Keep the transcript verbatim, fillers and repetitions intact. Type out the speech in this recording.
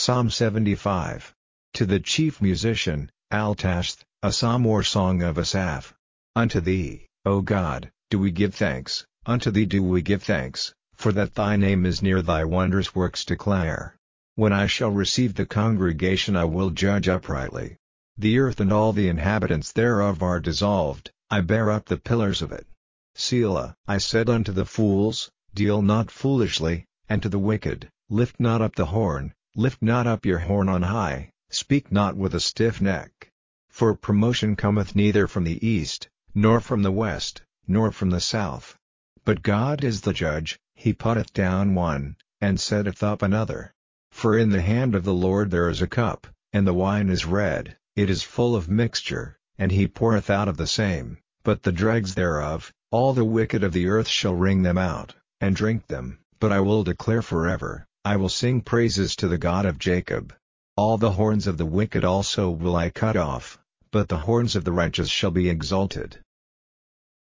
Psalm seventy-five. To the chief musician, Altashth, a psalm or song of Asaph. Unto thee, O God, do we give thanks, unto thee do we give thanks, for that thy name is near, thy wondrous works declare. When I shall receive the congregation I will judge uprightly. The earth and all the inhabitants thereof are dissolved, I bear up the pillars of it. Selah. I said unto the fools, deal not foolishly, and to the wicked, lift not up the horn, lift not up your horn on high, speak not with a stiff neck. For promotion cometh neither from the east, nor from the west, nor from the south. But God is the judge, he putteth down one, and setteth up another. For in the hand of the Lord there is a cup, and the wine is red, it is full of mixture, and he poureth out of the same, but the dregs thereof, all the wicked of the earth shall wring them out, and drink them. But I will declare forever, I will sing praises to the God of Jacob. All the horns of the wicked also will I cut off, but the horns of the righteous shall be exalted.